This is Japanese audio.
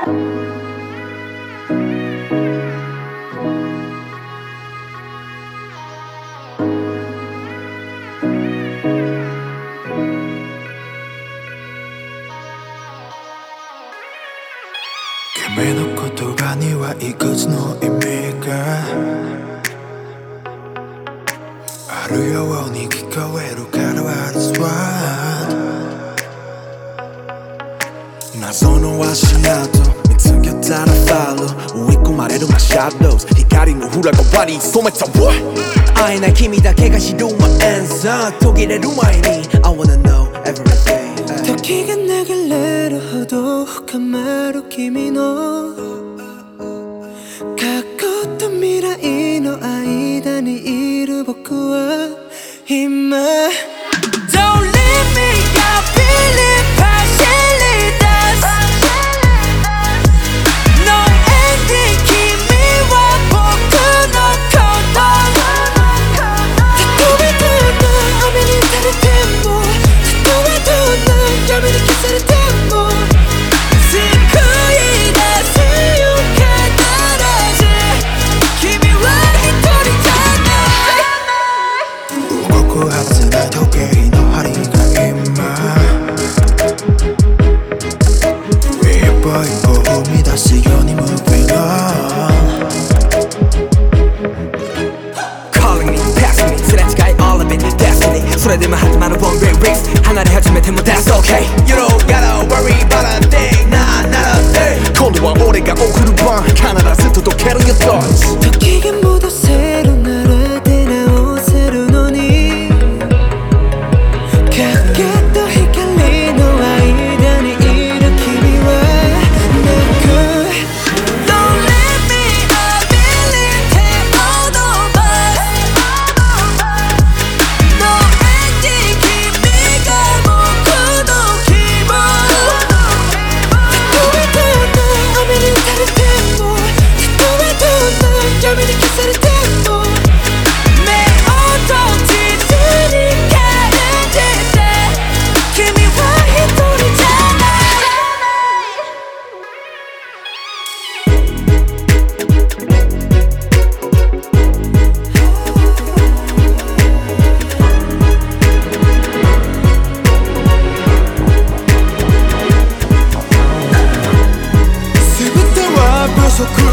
君の言葉にはいくつの意味があるように聞こえるから What is what 謎の足跡見つけたらファロー追い込まれるマシャドウズ光の裏側に染めた What 会えない君だけが知る My answer 途切れる前に I wanna know everything 時が流れるほど深まる君の過去と未来の間にいる僕は今 Don't leave me, I believe partially does No ending 君は僕のことたとえどんな雨に打たれてもたとえどんな闇に消されても救い出すよ必ず君は一人じゃない動くはずない時計の針が今一歩一歩踏み出すように Moving on Calling me, passing me すれ違い all of it, destiny それでも始まる one way race 離れ始めても that's okay You don't gotta worry about a thing Nah, not a thing 今度は俺が送る番必ず届ける Your thoughts 時が戻せるなら出直せるのに影と光の間にいる君は泣く Don't let me I believe in all of us No ending 君が僕の希望たとえどんな雨に打たれてもたとえどんな闇に消されても目を閉じずに感じて君は一人じゃない全ては不足